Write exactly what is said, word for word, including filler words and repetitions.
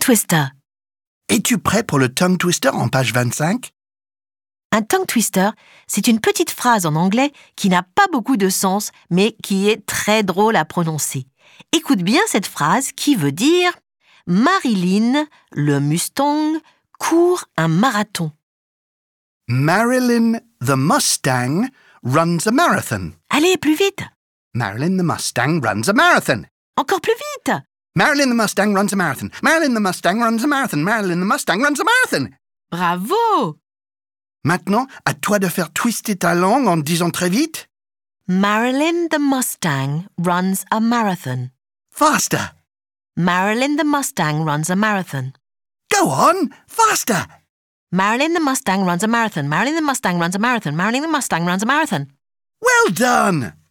twister. Es-tu prêt pour le tongue twister en page vingt-cinq? Un tongue twister, c'est une petite phrase en anglais qui n'a pas beaucoup de sens, mais qui est très drôle à prononcer. Écoute bien cette phrase qui veut dire « Marilyn, le Mustang, court un marathon ». Marilyn the Mustang runs a marathon. Allez, plus vite! Marilyn the Mustang runs a marathon. Encore plus vite! Marilyn the Mustang runs a marathon. Marilyn the Mustang runs a marathon. Marilyn the Mustang runs a marathon. Bravo! Maintenant, à toi de faire twister ta langue en disant très vite. Marilyn the Mustang runs a marathon. Faster. Marilyn the Mustang runs a marathon. Go on, faster. Marilyn the Mustang runs a marathon. Marilyn the Mustang runs a marathon. Marilyn the Mustang runs a marathon. Well done.